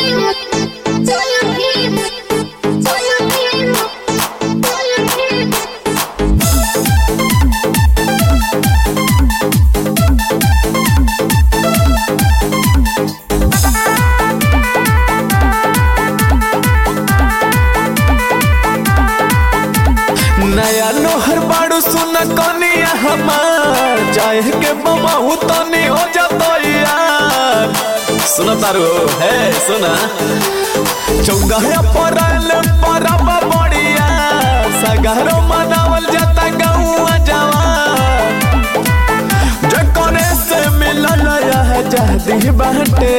नया नोहर बाड़ू सुना कनिया हमार जाए के बमाहू तनी हो जातो यार। सुना तारू है सुना 14 अप्रैल परब बढ़िया सगारो मनावल जाता गौआ जवान जकोने से मिलल रह जाती बाटे।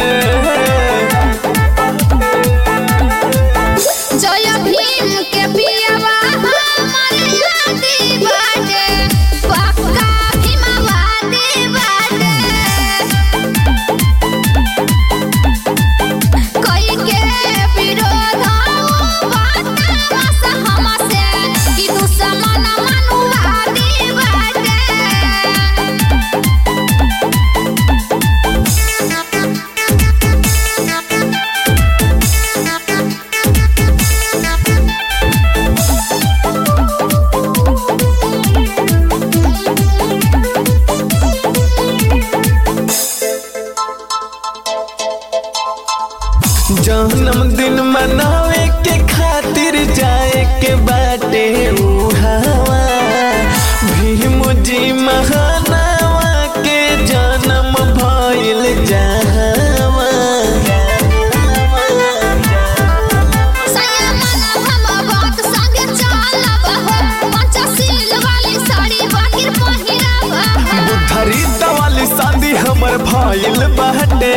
जय भीम के पियावा हमारे हाथी बाटे पक्का भीमवादी बाटे कोई के विरोध बात हमसे कि दुश्मन मनुवादी बाटे। जन्मदिन मनावे के खातिर जाए के बाटे उहावा भीम जी महानावा के जन्म भइल जहावा। बुद्धरीता वाली शादी हमर भइल बाटे।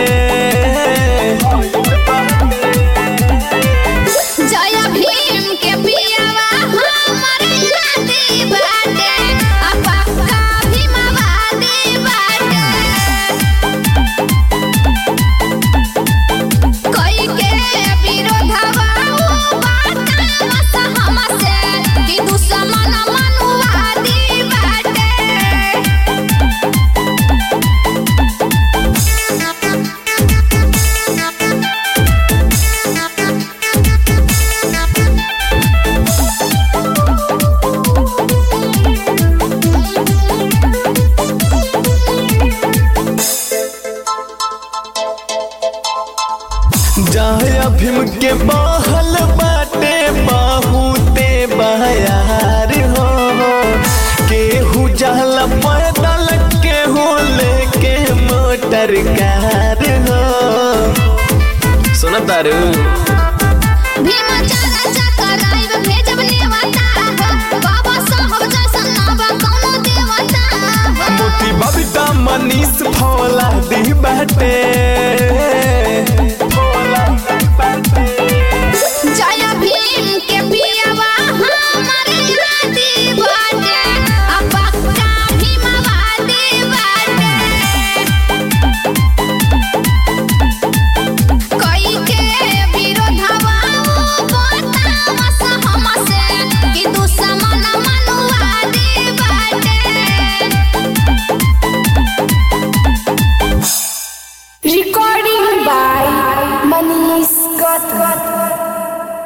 जाया भीम के बहल बाटे बहुते बयार हो केहू जाला पैदल केहू लेके मोटर कार हो। सुना तारू मोती बबीता मनीष फौला दी बाटे।